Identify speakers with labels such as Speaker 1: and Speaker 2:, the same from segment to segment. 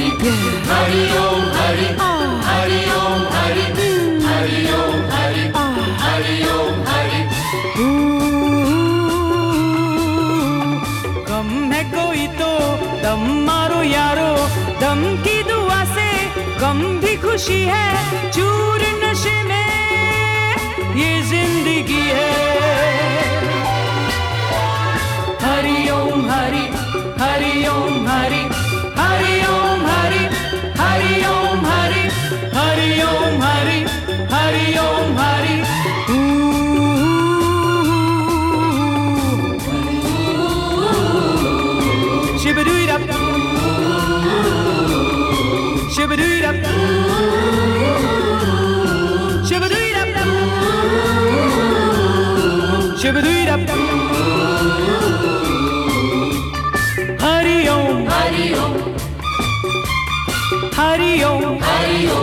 Speaker 1: हरि ओम हरि, हरि ओम हरि, हरि ओम हरि, हरि ओम हरि।
Speaker 2: गम है कोई तो दम मारो यारो, दम की दुआ से गम भी खुशी है। चूर नशे में ये जिंदगी है। Hari Om Hari, Hari Om Hari, Hari Om Hari, Hari Om Hari, Hari Om Hari, Hari Om Hari. Shibadoo-dap, shibadoo-dap, shibadoo-dap, shibadoo-dap. Hari Om,
Speaker 1: Hari ओम,
Speaker 2: Hari Om,
Speaker 1: हरि ओम।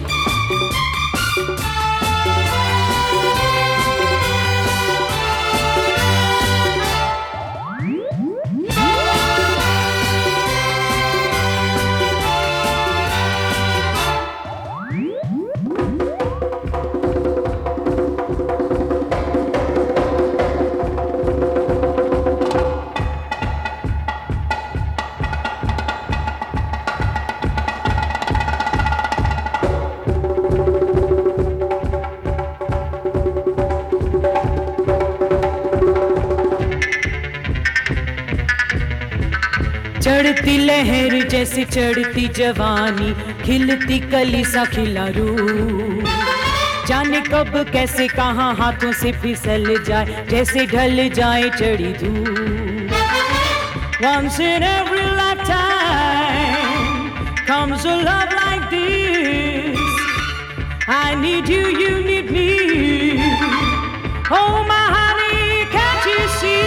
Speaker 2: चढ़ती लहर जैसे चढ़ती जवानी, खिलती कली सा खिला रूह। जाने कब कैसे कहाँ हाथों से फिसल जाए, जैसे ढल जाए चढ़ी धूप। Once in every lifetime comes a love like this. I need you, you need me. Oh my honey, can't you see?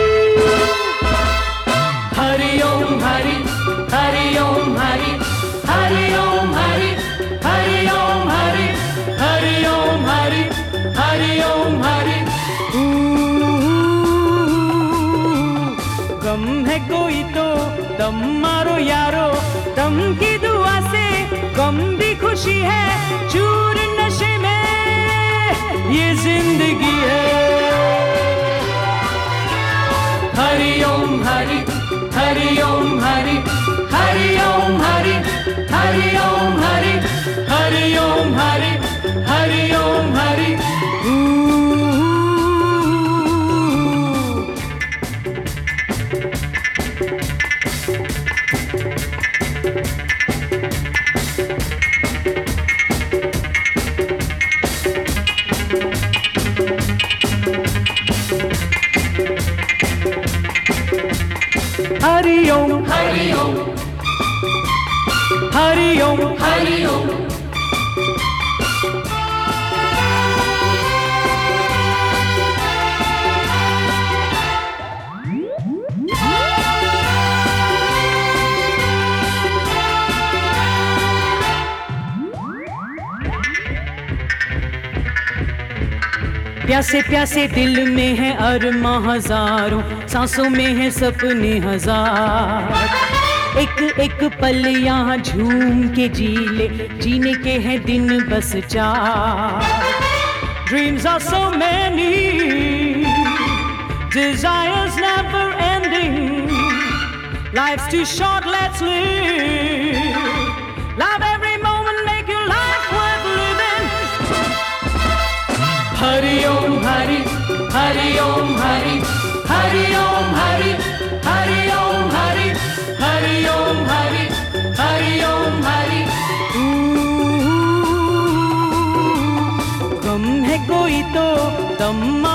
Speaker 2: Hari Om Hari, Hari Om Hari, Hari Om Hari, Hari Om Hari, Hari Om Hari, Hari Om Hari. गम है कोई तो दम मारो यारो, दम की दुआ से गम भी खुशी है। चूर नशे में ये जिंदगी है। हरि ओम हरि, हरि ओम हरि, हरि ओम हरि, हरि ओम हरि, हरि ओम हरि, हरि ओम हरि। हरि ओम,
Speaker 1: हरि ओम,
Speaker 2: हरि ओम,
Speaker 1: हरि ओम।
Speaker 2: प्यासे प्यासे दिल में है अरमां हजारों, सांसों में है सपने हजार। एक एक पल यहाँ झूम के जी ले, जीने के हैं दिन बस चार। Dreams are so many, desires never ending. Life's too short, let's live. Love every moment, make your life worth living. Hari Om Hari, Hari Om Hari, Hari Om Hari, Hari Om Hari, Hari Om Hari, Hari Om Hari. गम है कोई तो दम